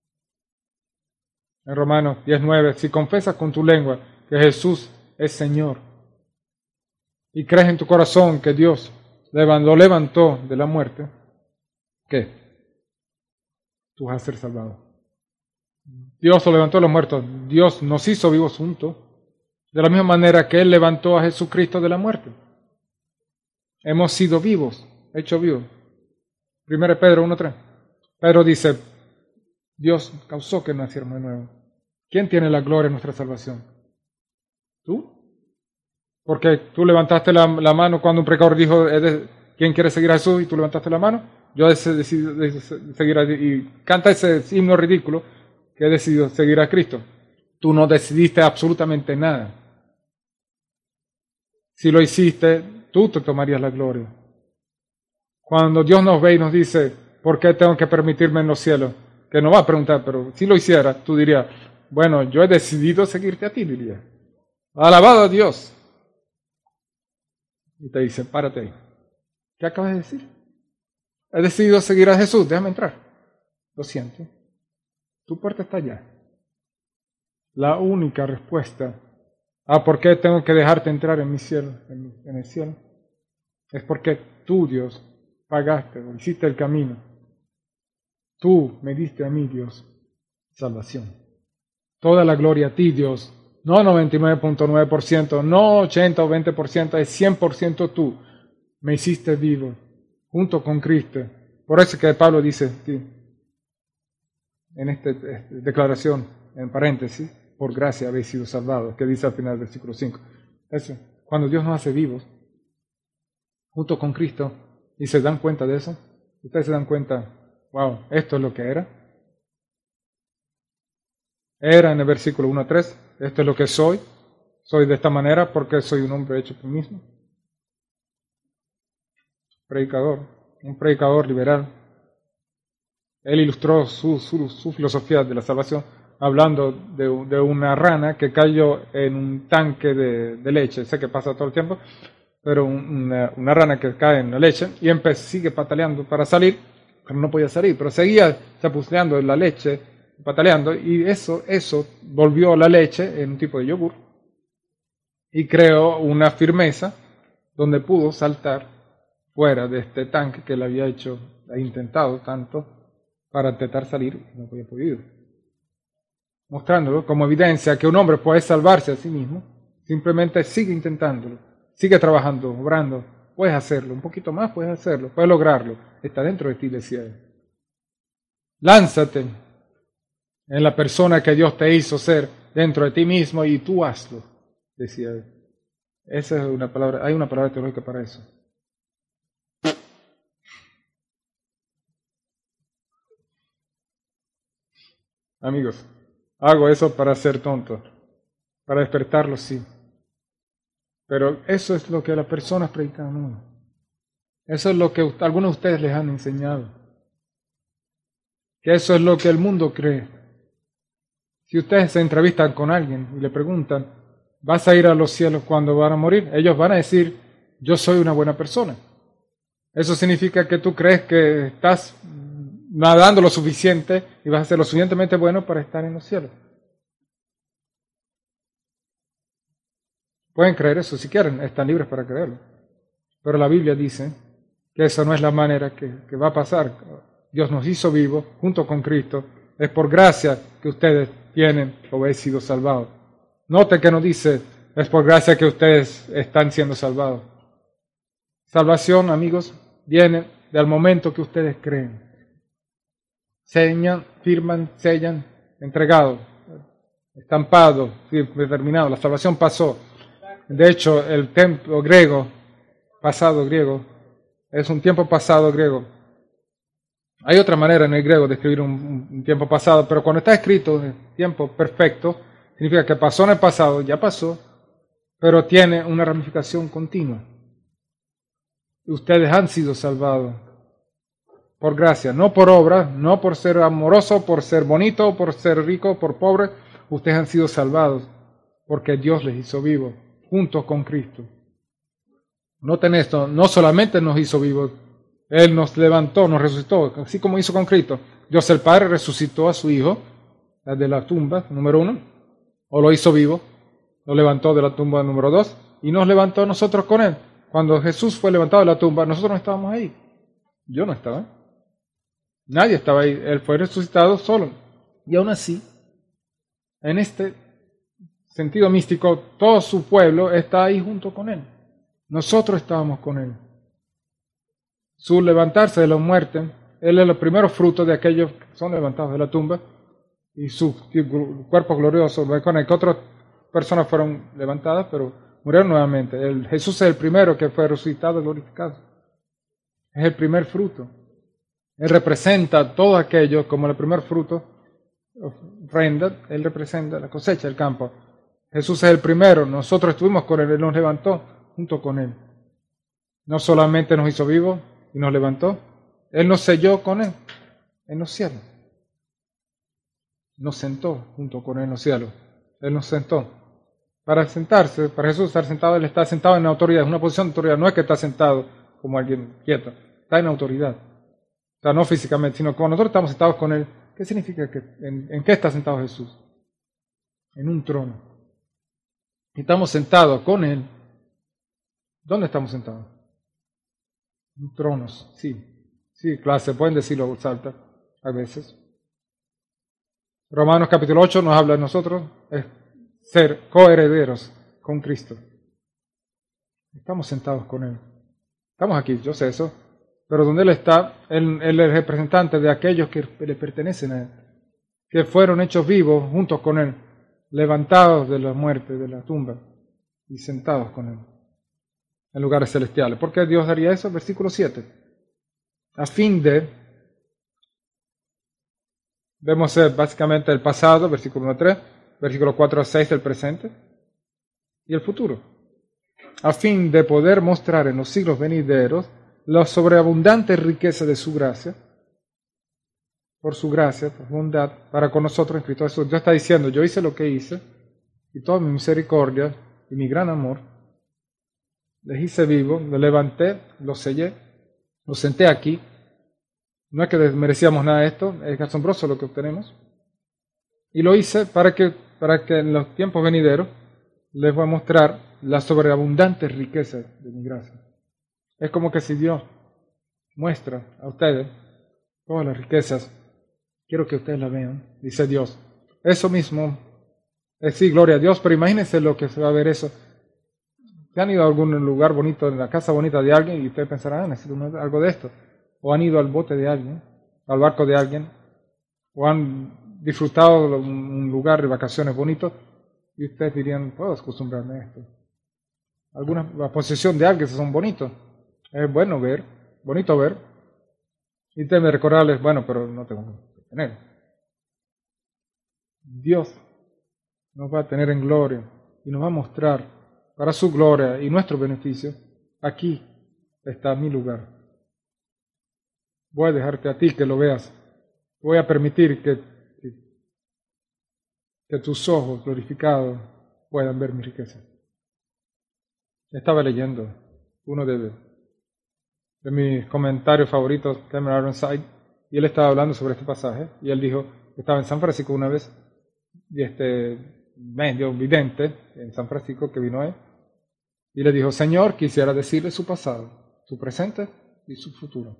En Romanos 10:9, si confesas con tu lengua que Jesús es Señor y crees en tu corazón que Dios lo levantó de la muerte, ¿qué? Tú vas a ser salvado. Dios lo levantó de los muertos. Dios nos hizo vivos juntos, de la misma manera que Él levantó a Jesucristo de la muerte. Hemos sido vivos, hechos vivos. 1 Pedro 1:3. Pedro dice, Dios causó que naciéramos de nuevo. ¿Quién tiene la gloria en nuestra salvación? ¿Tú? Porque tú levantaste la mano cuando un pecador dijo, ¿quién quiere seguir a Jesús? Y tú levantaste la mano. Yo he decidido seguir a y canta ese himno ridículo que he decidido seguir a Cristo. Tú no decidiste absolutamente nada. Si lo hiciste, tú te tomarías la gloria. Cuando Dios nos ve y nos dice, ¿por qué tengo que permitirme en los cielos? Que no va a preguntar, pero si lo hiciera, tú dirías, bueno, yo he decidido seguirte a ti, diría. Alabado a Dios. Y te dice, párate ahí. ¿Qué acabas de decir? He decidido seguir a Jesús, déjame entrar. Lo siento. Tu puerta está allá. La única respuesta a por qué tengo que dejarte entrar en mi cielo, en el cielo, es porque tú, Dios, pagaste, hiciste el camino. Tú me diste a mí, Dios, salvación. Toda la gloria a ti, Dios. No 99.9%, no 80 o 20%, es 100% tú. Me hiciste vivo, junto con Cristo. Por eso que Pablo dice aquí, en esta declaración, en paréntesis, por gracia habéis sido salvados, que dice al final del versículo 5. Eso, cuando Dios nos hace vivos, junto con Cristo, y se dan cuenta de eso, ustedes se dan cuenta, wow, esto es lo que era. Era en el versículo 1 a 3, esto es lo que soy de esta manera porque soy un hombre hecho por mí mismo. Un predicador liberal. Él ilustró su filosofía de la salvación hablando de una rana que cayó en un tanque de leche. Sé que pasa todo el tiempo, pero una rana que cae en la leche y sigue pataleando para salir, pero no podía salir, pero seguía chapuceando en la leche, pataleando, y eso volvió la leche en un tipo de yogur y creó una firmeza donde pudo saltar fuera de este tanque que él había intentado tanto para intentar salir y no había podido. Mostrándolo como evidencia que un hombre puede salvarse a sí mismo, simplemente sigue intentándolo, sigue trabajando, obrando, puedes hacerlo, un poquito más puedes hacerlo, puedes lograrlo, está dentro de ti, decía él. Lánzate en la persona que Dios te hizo ser dentro de ti mismo y tú hazlo, decía él. Esa es una palabra, hay una palabra teológica para eso. Amigos, hago eso para ser tonto, para despertarlos, sí. Pero eso es lo que las personas predican, no. Eso es lo que algunos de ustedes les han enseñado. Que eso es lo que el mundo cree. Si ustedes se entrevistan con alguien y le preguntan, ¿vas a ir a los cielos cuando van a morir? Ellos van a decir, yo soy una buena persona. Eso significa que tú crees que estás nadando lo suficiente y vas a ser lo suficientemente bueno para estar en los cielos. Pueden creer eso si quieren, están libres para creerlo. Pero la Biblia dice que esa no es la manera que va a pasar. Dios nos hizo vivos junto con Cristo. Es por gracia que ustedes tienen o habéis sido salvados. Note que no dice, es por gracia que ustedes están siendo salvados. Salvación, amigos, viene del momento que ustedes creen. Señan, firman, sellan, entregado, estampado, determinado. La salvación pasó. De hecho, el tiempo griego, pasado griego, es un tiempo pasado griego. Hay otra manera en el griego de escribir un tiempo pasado, pero cuando está escrito en tiempo perfecto, significa que pasó en el pasado, ya pasó, pero tiene una ramificación continua. Ustedes han sido salvados por gracia, no por obra, no por ser amoroso, por ser bonito, por ser rico, por pobre. Ustedes han sido salvados porque Dios les hizo vivos junto con Cristo. Noten esto, no solamente nos hizo vivos, Él nos levantó, nos resucitó, así como hizo con Cristo. Dios el Padre resucitó a su Hijo de la tumba, número 1, o lo hizo vivo, lo levantó de la tumba número 2, y nos levantó a nosotros con Él. Cuando Jesús fue levantado de la tumba, nosotros no estábamos ahí. Yo no estaba. Nadie estaba ahí. Él fue resucitado solo. Y aún así, en este sentido místico, todo su pueblo está ahí junto con Él. Nosotros estábamos con Él. Su levantarse de la muerte, Él es el primero fruto de aquellos que son levantados de la tumba, y su cuerpo glorioso, con el que otras personas fueron levantadas, pero murieron nuevamente. Jesús es el primero que fue resucitado y glorificado. Es el primer fruto. Él representa todo aquello como el primer fruto, ofrenda. Él representa la cosecha del campo. Jesús es el primero. Nosotros estuvimos con Él. Él nos levantó junto con Él. No solamente nos hizo vivos y nos levantó. Él nos selló con Él en los cielos. Nos sentó junto con Él en los cielos. Él nos sentó. Para sentarse, para Jesús estar sentado, Él está sentado en autoridad. Es una posición de autoridad. No es que está sentado como alguien quieto. Está en autoridad. O sea, no físicamente, sino cuando nosotros estamos sentados con Él. ¿Qué significa? ¿En qué está sentado Jesús? En un trono. Y estamos sentados con Él. ¿Dónde estamos sentados? En tronos, sí. Sí, clase, pueden decirlo en voz alta a veces. Romanos capítulo 8 nos habla de nosotros, es ser coherederos con Cristo. Estamos sentados con Él. Estamos aquí, yo sé eso, pero donde Él está, Él es el representante de aquellos que le pertenecen a Él, que fueron hechos vivos juntos con Él, levantados de la muerte, de la tumba, y sentados con Él en lugares celestiales. ¿Por qué Dios haría eso? Versículo 7. A fin de, vemos básicamente el pasado, versículo 1 a 3, versículo 4 a 6 el presente, y el futuro. A fin de poder mostrar en los siglos venideros la sobreabundante riqueza de su gracia, por su gracia, por bondad, para con nosotros en Cristo Jesús. Dios está diciendo, yo hice lo que hice, y toda mi misericordia y mi gran amor, les hice vivo, los levanté, los sellé, los senté aquí. No es que merecíamos nada de esto, es asombroso lo que obtenemos. Y lo hice para que en los tiempos venideros les voy a mostrar la sobreabundante riqueza de mi gracia. Es como que si Dios muestra a ustedes todas las riquezas, quiero que ustedes la vean, dice Dios. Eso mismo, sí, gloria a Dios, pero imagínense lo que se va a ver eso. ¿Se han ido a algún lugar bonito, en la casa bonita de alguien, y ustedes pensarán, necesito algo de esto? ¿O han ido al bote de alguien, al barco de alguien? ¿O han disfrutado de un lugar de vacaciones bonito? Y ustedes dirían, puedo acostumbrarme a esto. La posesión de alguien son bonitos. Es bueno ver, bonito ver. Y ustedes recordarles, bueno, pero no tengo que tener. Dios nos va a tener en gloria y nos va a mostrar para su gloria y nuestro beneficio, aquí está mi lugar. Voy a dejarte a ti que lo veas. Voy a permitir que tus ojos glorificados puedan ver mi riqueza. Estaba leyendo uno de mis comentarios favoritos, Cameron Ironside, y él estaba hablando sobre este pasaje, y él dijo que estaba en San Francisco una vez, y medio vidente en San Francisco que vino él, y le dijo, Señor, quisiera decirle su pasado, su presente y su futuro.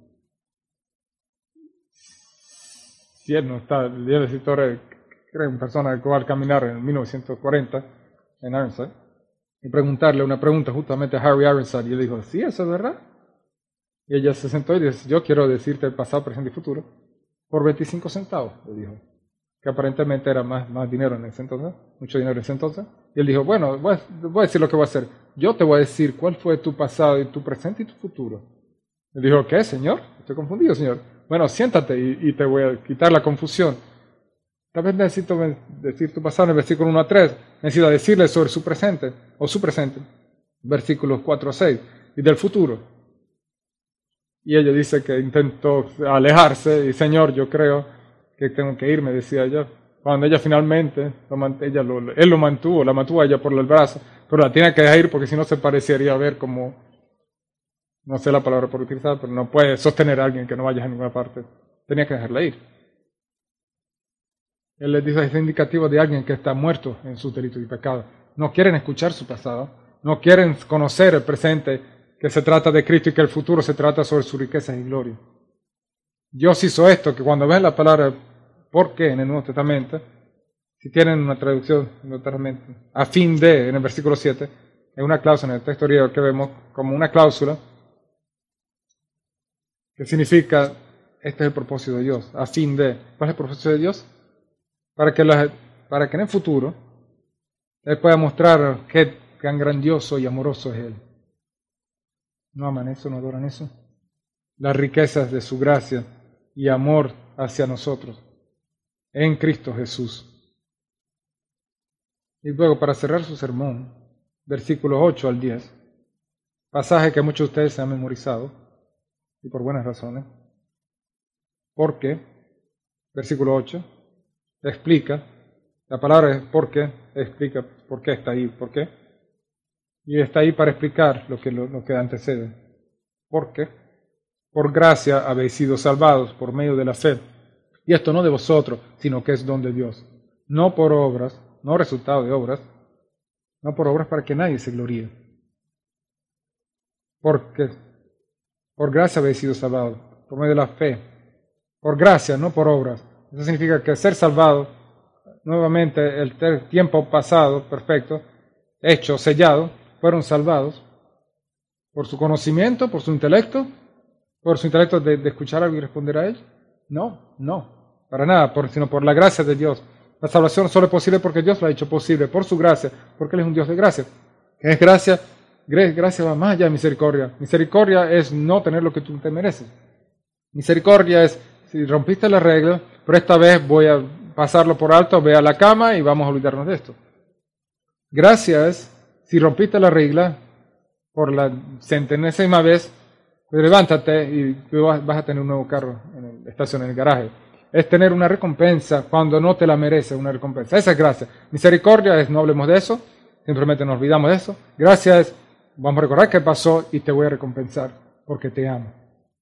Si él no está, el escritor creo en persona que va a caminar en 1940 en Ironside, y preguntarle una pregunta justamente a Harry Ironside, y él dijo, sí, eso es verdad. Y ella se sentó y dijo, yo quiero decirte el pasado, presente y futuro, por 25 centavos, le dijo. Que aparentemente era más dinero en ese entonces, mucho dinero en ese entonces. Y él dijo, bueno, voy a decir lo que voy a hacer. Yo te voy a decir cuál fue tu pasado y tu presente y tu futuro. Él dijo, ¿qué, señor? Estoy confundido, señor. Bueno, siéntate y te voy a quitar la confusión. Tal vez necesito decir tu pasado en el versículo 1 a 3. Necesito decirle sobre su presente, o su presente, versículos 4 a 6, y del futuro. Y ella dice que intentó alejarse, y Señor, yo creo que tengo que irme, decía ella. Cuando ella finalmente, él la mantuvo a ella por el brazo, pero la tiene que dejar ir porque si no se parecería a ver como, no sé la palabra por utilizar, pero no puede sostener a alguien que no vaya a ninguna parte. Tenía que dejarla ir. Él les dice, es indicativo de alguien que está muerto en sus delitos y pecados. No quieren escuchar su pasado, no quieren conocer el presente, que se trata de Cristo y que el futuro se trata sobre su riqueza y gloria. Dios hizo esto, que cuando ven la palabra ¿por qué? En el Nuevo Testamento, si tienen una traducción totalmente, a fin de, en el versículo 7, es una cláusula en el texto griego que vemos como una cláusula que significa, este es el propósito de Dios, a fin de. ¿Cuál es el propósito de Dios? Para que en el futuro Él pueda mostrar cuán grandioso y amoroso es Él. ¿No aman eso? ¿No adoran eso? Las riquezas de su gracia y amor hacia nosotros en Cristo Jesús. Y luego, para cerrar su sermón, versículos 8 al 10, pasaje que muchos de ustedes se han memorizado, y por buenas razones, porque, versículo 8, explica, la palabra es porque, explica por qué está ahí, por qué, y está ahí para explicar lo que antecede. Porque, por gracia habéis sido salvados por medio de la fe, y esto no de vosotros, sino que es don de Dios, no por obras, no resultado de obras, no por obras para que nadie se gloríe. Porque por gracia habéis sido salvados, por medio de la fe. Por gracia, no por obras. Eso significa que ser salvado, nuevamente el tiempo pasado, perfecto, hecho, sellado, fueron salvados por su conocimiento, por su intelecto de escuchar algo y responder a él. No, para nada, sino por la gracia de Dios. La salvación solo es posible porque Dios lo ha hecho posible, por su gracia, porque Él es un Dios de gracia. ¿Qué es gracia? Gracia va más allá de misericordia. Misericordia es no tener lo que tú te mereces. Misericordia es, si rompiste la regla, pero esta vez voy a pasarlo por alto, ve a la cama y vamos a olvidarnos de esto. Gracia es, si rompiste la regla, por la centenésima vez, pues levántate y vas a tener un nuevo carro en estación en el garaje. Es tener una recompensa cuando no te la mereces, una recompensa. Esa es gracia. Misericordia es, no hablemos de eso, simplemente nos olvidamos de eso. Gracia es, vamos a recordar qué pasó y te voy a recompensar porque te amo.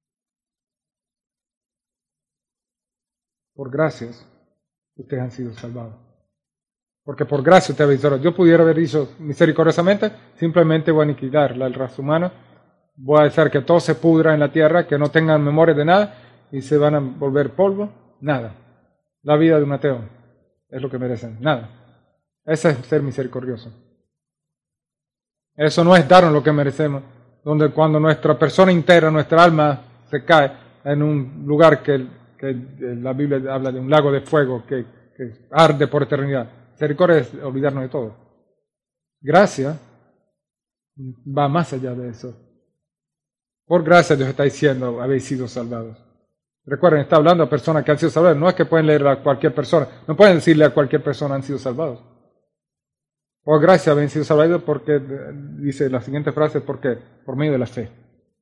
Por gracias, ustedes han sido salvados. Porque por gracia ustedes han sido salvados. Yo pudiera haber dicho misericordiosamente, simplemente voy a aniquilar la raza humana, voy a hacer que todo se pudra en la tierra, que no tengan memoria de nada y se van a volver polvo. Nada. La vida de un ateo es lo que merecen. Nada. Ese es ser misericordioso. Eso no es darnos lo que merecemos, donde cuando nuestra persona entera, nuestra alma se cae en un lugar que la Biblia habla de un lago de fuego que arde por eternidad. Misericordia es olvidarnos de todo. Gracia va más allá de eso. Por gracia Dios está diciendo, habéis sido salvados. Recuerden, está hablando a personas que han sido salvadas. No es que pueden leer a cualquier persona. No pueden decirle a cualquier persona han sido salvados. Por gracia habéis sido salvados porque, dice la siguiente frase, porque por medio de la fe.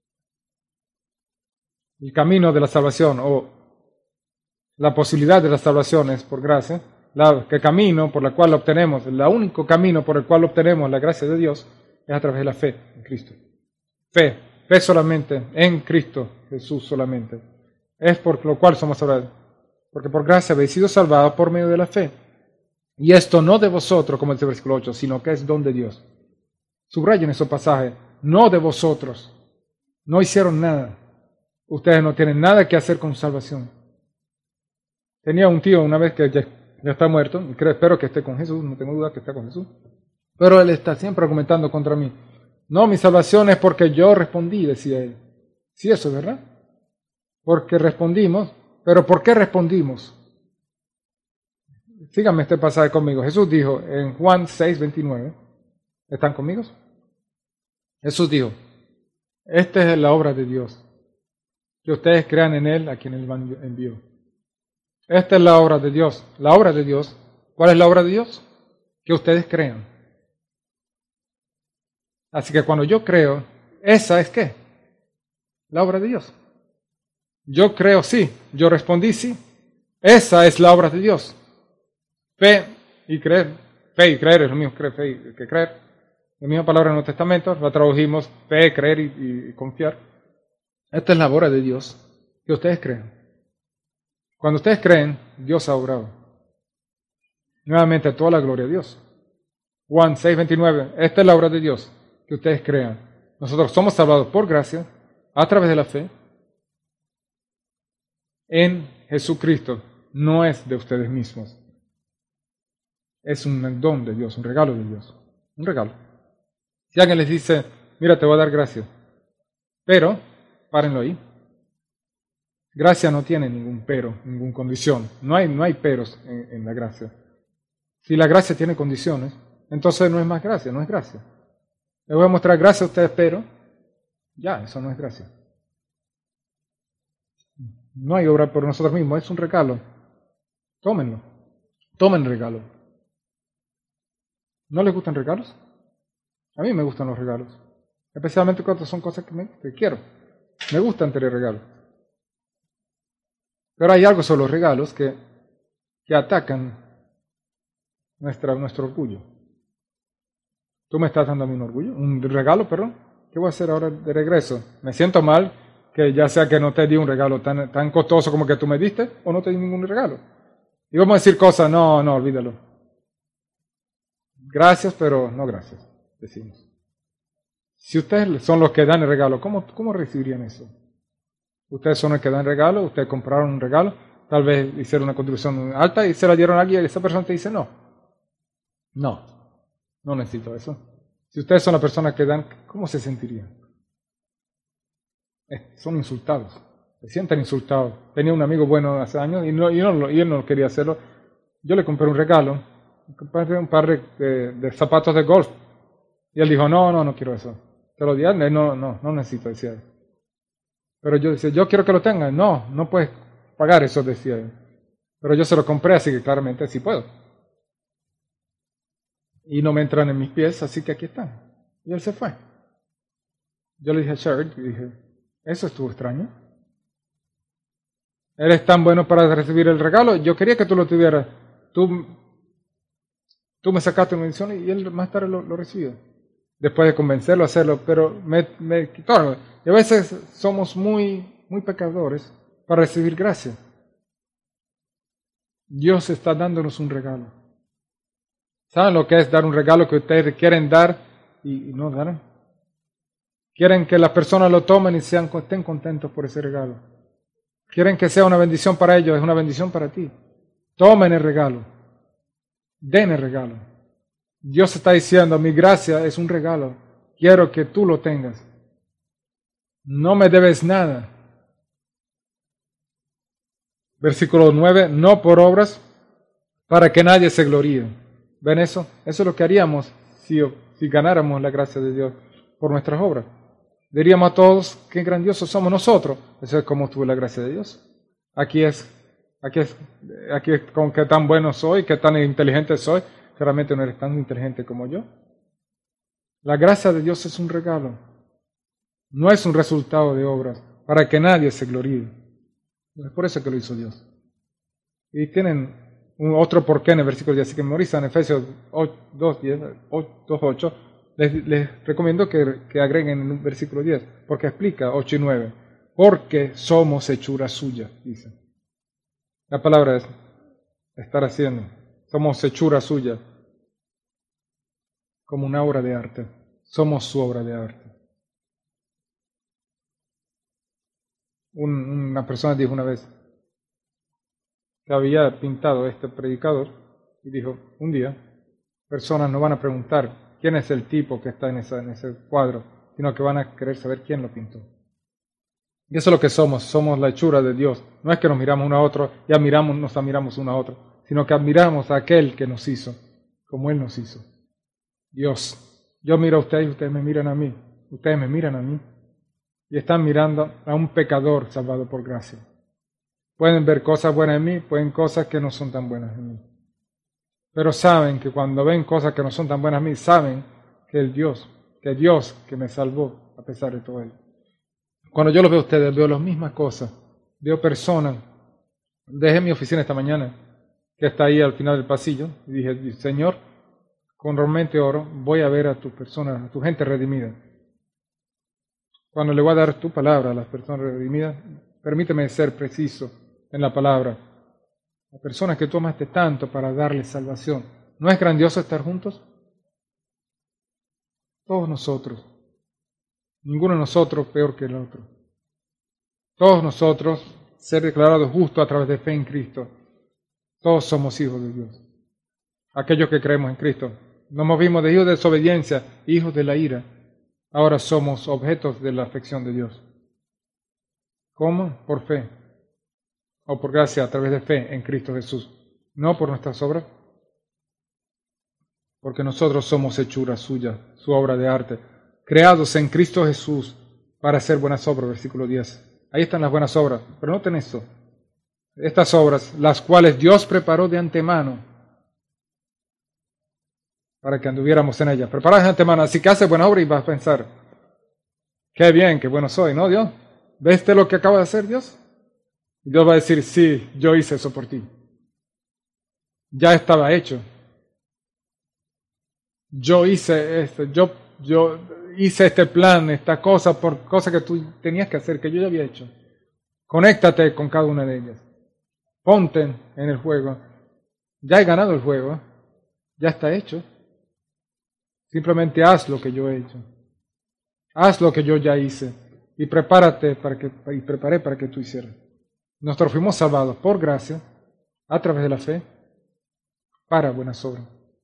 El camino de la salvación o la posibilidad de la salvación es por gracia. El camino por el cual lo obtenemos, el único camino por el cual obtenemos la gracia de Dios es a través de la fe en Cristo. Fe solamente, en Cristo Jesús solamente. Es por lo cual somos salvados. Porque por gracia habéis sido salvados por medio de la fe. Y esto no de vosotros, como dice el versículo 8, sino que es don de Dios. Subrayen esos pasajes. No de vosotros. No hicieron nada. Ustedes no tienen nada que hacer con salvación. Tenía un tío una vez que ya está muerto. Espero que esté con Jesús. No tengo duda que está con Jesús. Pero él está siempre argumentando contra mí. No, mi salvación es porque yo respondí, decía él. Sí, eso es verdad. Porque respondimos, pero ¿por qué respondimos? Síganme este pasaje conmigo. Jesús dijo en Juan 6:29, ¿están conmigo? Jesús dijo, esta es la obra de Dios, que ustedes crean en Él a quien Él envió. Esta es la obra de Dios. La obra de Dios, ¿cuál es la obra de Dios? Que ustedes crean. Así que cuando yo creo, ¿esa es qué? La obra de Dios. Yo creo sí, yo respondí sí. Esa es la obra de Dios. Fe y creer. Fe y creer es lo mismo que creer. La misma palabra en los testamentos, la tradujimos fe, creer y confiar. Esta es la obra de Dios, que ustedes crean. Cuando ustedes creen, Dios ha obrado. Nuevamente, toda la gloria a Dios. Juan 6:29, esta es la obra de Dios, que ustedes crean. Nosotros somos salvados por gracia, a través de la fe, en Jesucristo. No es de ustedes mismos. Es un don de Dios, un regalo de Dios. Un regalo. Si alguien les dice, mira, te voy a dar gracia, pero, párenlo ahí. Gracia no tiene ningún pero, ninguna condición. No hay peros en la gracia. Si la gracia tiene condiciones, entonces no es más gracia, no es gracia. Le voy a mostrar gracia a ustedes, pero ya, eso no es gracia. No hay obra por nosotros mismos, es un regalo. Tómenlo. Tomen regalo. ¿No les gustan regalos? A mí me gustan los regalos. Especialmente cuando son cosas que quiero. Me gustan tener regalos. Pero hay algo sobre los regalos que atacan nuestro orgullo. ¿Tú me estás dando a mí un orgullo? ¿Un regalo, perdón? ¿Qué voy a hacer ahora de regreso? Me siento mal que ya sea que no te di un regalo tan costoso como que tú me diste, o no te di ningún regalo. Y vamos a decir cosas, no, olvídalo. Gracias, pero no gracias, decimos. Si ustedes son los que dan el regalo, ¿cómo recibirían eso? Ustedes son los que dan el regalo, ustedes compraron un regalo, tal vez hicieron una contribución alta y se la dieron a alguien y esa persona te dice no necesito eso. Si ustedes son la persona que dan, ¿cómo se sentirían? Son insultados, se sienten insultados. Tenía un amigo bueno hace años y él no quería hacerlo. Yo le compré un regalo, compré un par de zapatos de golf y él dijo, no quiero eso. Te lo di a él, no necesito, decía él. Pero yo decía, yo quiero que lo tengan. No puedes pagar eso, decía él. Pero yo se lo compré, así que claramente sí puedo. Y no me entran en mis pies, así que aquí están. Y él se fue. Yo le dije a Sherry, eso estuvo extraño. Eres tan bueno para recibir el regalo, yo quería que tú lo tuvieras. Tú me sacaste una bendición y él más tarde lo recibió. Después de convencerlo a hacerlo, pero me quitó algo. Y a veces somos muy pecadores para recibir gracia. Dios está dándonos un regalo. ¿Saben lo que es dar un regalo que ustedes quieren dar y no dan? Quieren que las personas lo tomen y estén contentos por ese regalo. Quieren que sea una bendición para ellos, es una bendición para ti. Tomen el regalo. Den el regalo. Dios está diciendo, mi gracia es un regalo. Quiero que tú lo tengas. No me debes nada. Versículo 9, no por obras, para que nadie se gloríe. ¿Ven eso? Eso es lo que haríamos si ganáramos la gracia de Dios por nuestras obras. Diríamos a todos, qué grandiosos somos nosotros. Eso es como tuve la gracia de Dios. Aquí es con qué tan bueno soy, qué tan inteligente soy. Claramente no eres tan inteligente como yo. La gracia de Dios es un regalo. No es un resultado de obras, para que nadie se gloríe. Es por eso que lo hizo Dios. Y tienen otro porqué en el versículo 10, así que memorizan Efesios 2:8. Les recomiendo que agreguen en el versículo 10, porque explica 8 y 9. Porque somos hechura suya, dice. La palabra es estar haciendo. Somos hechura suya, como una obra de arte. Somos su obra de arte. Una persona dijo una vez que había pintado este predicador y dijo, un día, personas no van a preguntar quién es el tipo que está en ese cuadro, sino que van a querer saber quién lo pintó. Y eso es lo que somos la hechura de Dios. No es que nos miramos uno a otro y nos admiramos uno a otro, sino que admiramos a aquel que nos hizo, como Él nos hizo. Dios, yo miro a ustedes y ustedes me miran a mí, ustedes me miran a mí, y están mirando a un pecador salvado por gracia. Pueden ver cosas buenas en mí, pueden cosas que no son tan buenas en mí. Pero saben que cuando ven cosas que no son tan buenas en mí, saben que Dios que me salvó a pesar de todo ello. Cuando yo los veo a ustedes, veo las mismas cosas. Veo personas. Dejé mi oficina esta mañana, que está ahí al final del pasillo, y dije, Señor, con realmente oro, voy a ver a tus personas, a tu gente redimida. Cuando le voy a dar tu palabra a las personas redimidas, permíteme ser preciso en la palabra. A personas que tú amaste tanto para darles salvación. ¿No es grandioso estar juntos? Todos nosotros. Ninguno de nosotros peor que el otro. Todos nosotros ser declarados justos a través de fe en Cristo. Todos somos hijos de Dios. Aquellos que creemos en Cristo. Nos movimos de hijos de desobediencia, hijos de la ira. Ahora somos objetos de la afección de Dios. ¿Cómo? Por fe. O por gracia a través de fe en Cristo Jesús. No por nuestras obras. Porque nosotros somos hechura suya, su obra de arte. creados en Cristo Jesús para hacer buenas obras, versículo 10. Ahí están las buenas obras, pero noten esto. Estas obras, las cuales Dios preparó de antemano para que anduviéramos en ellas. Preparadas de antemano, así que haces buena obra y vas a pensar, qué bien, qué bueno soy, ¿no, Dios? ¿Ves lo que acaba de hacer Dios? Y Dios va a decir, sí, yo hice eso por ti. Ya estaba hecho. Yo hice esto, yo hice este plan, esta cosa, por cosas que tú tenías que hacer, que yo ya había hecho. Conéctate con cada una de ellas. Ponte en el juego. Ya he ganado el juego. Ya está hecho. Simplemente haz lo que yo he hecho. Haz lo que yo ya hice. Y preparé para que tú hicieras. Nosotros fuimos salvados por gracia, a través de la fe, para buenas obras.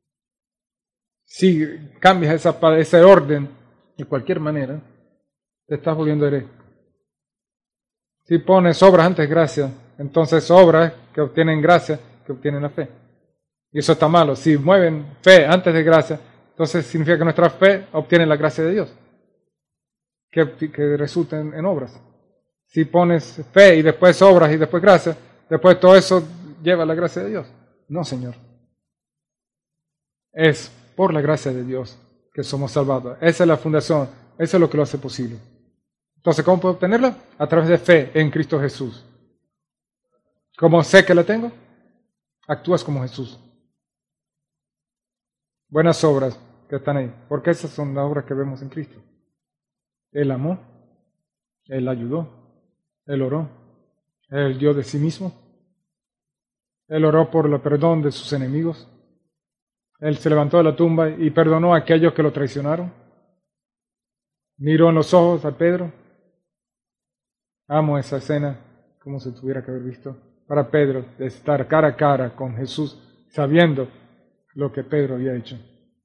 Si cambias ese orden de cualquier manera, te estás volviendo hereje. Si pones obras antes de gracia, entonces obras que obtienen gracia, que obtienen la fe. Y eso está malo. Si mueven fe antes de gracia, entonces significa que nuestra fe obtiene la gracia de Dios, que resulten en obras. Si pones fe y después obras y después gracia, después todo eso lleva a la gracia de Dios. No, Señor. Es por la gracia de Dios que somos salvados. Esa es la fundación, eso es lo que lo hace posible. Entonces, ¿cómo puedo obtenerla? A través de fe en Cristo Jesús. ¿Cómo sé que la tengo? Actúas como Jesús. Buenas obras que están ahí, porque esas son las obras que vemos en Cristo. Él amó, Él ayudó, Él oró, Él dio de sí mismo, Él oró por el perdón de sus enemigos, Él se levantó de la tumba y perdonó a aquellos que lo traicionaron, miró en los ojos a Pedro. Amo esa escena, como se tuviera que haber visto, para Pedro, de estar cara a cara con Jesús, sabiendo lo que Pedro había hecho.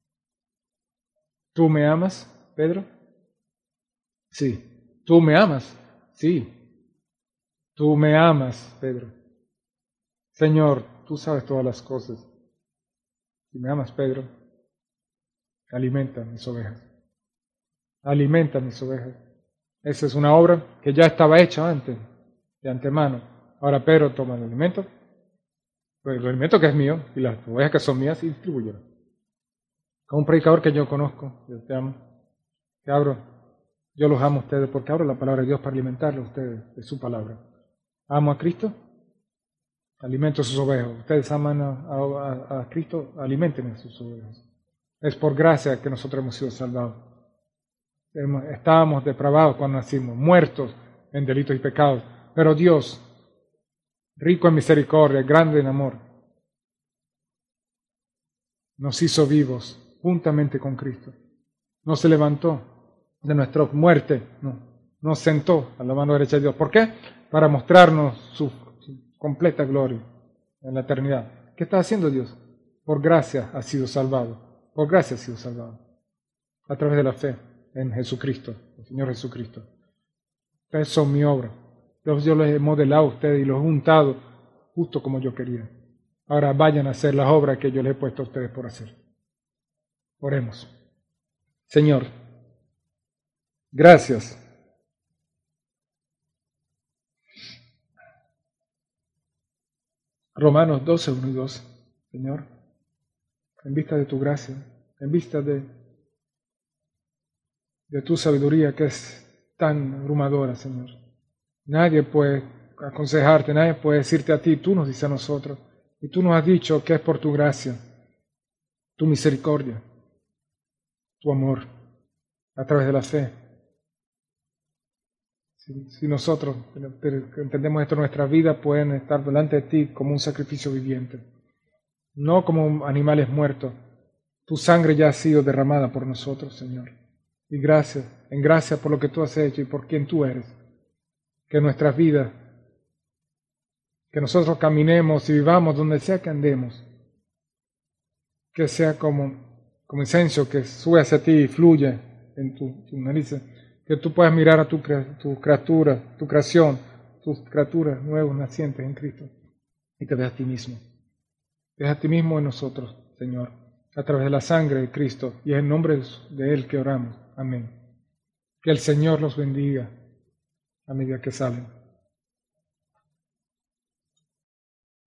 ¿Tú me amas, Pedro? Sí. ¿Tú me amas? Sí. Tú me amas, Pedro. Señor, tú sabes todas las cosas. Si me amas, Pedro, alimenta mis ovejas. Alimenta mis ovejas. Esa es una obra que ya estaba hecha antes, de antemano. Ahora Pedro toma el alimento que es mío, y las ovejas que son mías, y distribúyelo. Como un predicador que yo conozco, yo te amo, yo los amo a ustedes porque abro la palabra de Dios para alimentarlos a ustedes de su palabra. Amo a Cristo, alimento a sus ovejas. Ustedes aman a Cristo, alimenten a sus ovejas. Es por gracia que nosotros hemos sido salvados. Estábamos depravados cuando nacimos, muertos en delitos y pecados, pero Dios, rico en misericordia, grande en amor, nos hizo vivos juntamente con Cristo. Nos levantó de nuestra muerte, nos sentó a la mano derecha de Dios. ¿Por qué? Para mostrarnos su completa gloria en la eternidad. ¿Qué está haciendo Dios? Por gracia ha sido salvado. Por gracia ha sido salvado. A través de la fe en Jesucristo, el Señor Jesucristo. Ustedes son mi obra. Yo les he modelado a ustedes y los he untado justo como yo quería. Ahora vayan a hacer las obras que yo les he puesto a ustedes por hacer. Oremos. Señor, gracias. Romanos 12, 1 y 2. Señor, en vista de tu gracia, en vista de tu sabiduría que es tan abrumadora, Señor. Nadie puede aconsejarte, nadie puede decirte a ti, tú nos dices a nosotros. Y tú nos has dicho que es por tu gracia, tu misericordia, tu amor, a través de la fe. Si nosotros entendemos esto, nuestras vidas pueden estar delante de ti como un sacrificio viviente, no como animales muertos. Tu sangre ya ha sido derramada por nosotros, Señor. Y gracias, en gracia por lo que tú has hecho y por quien tú eres. Que nuestras vidas, que nosotros caminemos y vivamos donde sea que andemos, que sea como incenso que sube hacia ti y fluye en tu nariz, que tú puedas mirar a tu criatura, tu creación, tus criaturas nuevos nacientes en Cristo y te veas a ti mismo. Te veas a ti mismo en nosotros, Señor, a través de la sangre de Cristo y es en nombre de Él que oramos. Amén. Que el Señor los bendiga a medida que salen.